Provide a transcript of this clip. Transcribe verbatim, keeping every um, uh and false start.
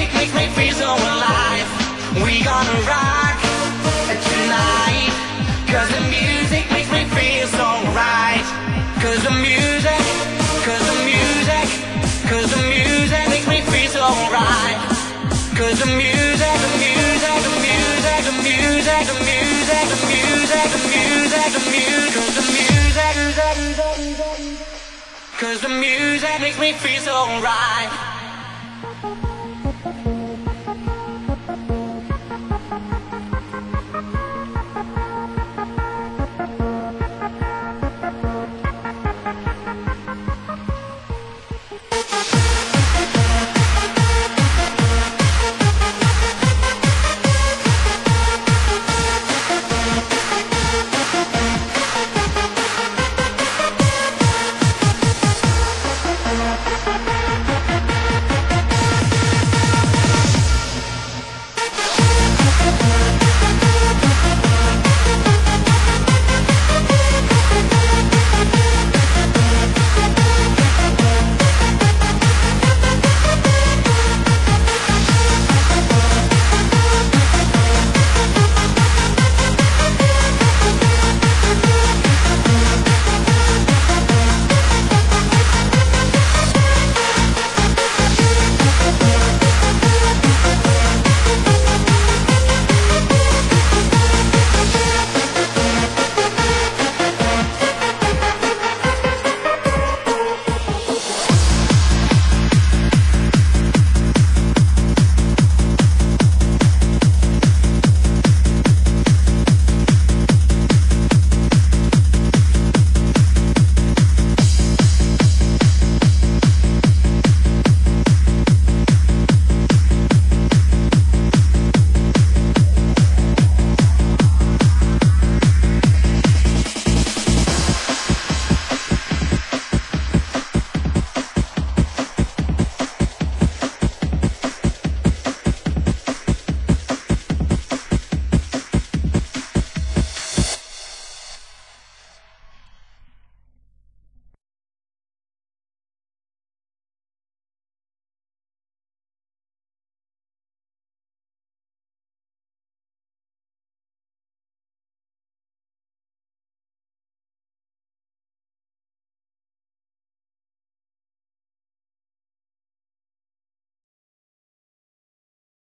makes me feel so alive. We gonna rock tonight, cause the music makes me feel so right. Cause the music, cause the music, cause the music makes me feel so right. Cause the music, the music, the music, the music, the music, the music, the music, the music, cause the music, cause the music makes me feel so right.